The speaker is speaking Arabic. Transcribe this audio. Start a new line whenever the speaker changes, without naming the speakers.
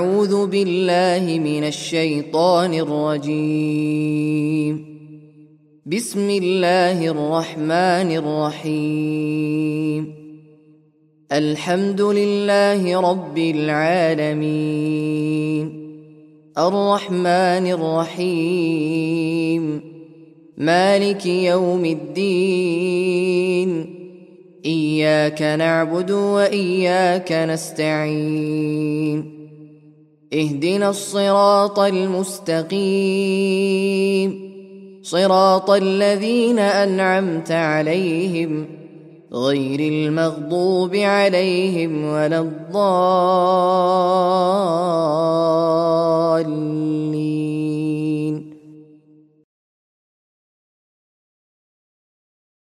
أعوذ بالله من الشيطان الرجيم. بسم الله الرحمن الرحيم. الحمد لله رب العالمين، الرحمن الرحيم، مالك يوم الدين، إياك نعبد وإياك نستعين، اهدنا الصراط المستقيم، صراط الذين أنعمت عليهم غير المغضوب عليهم ولا الضالين.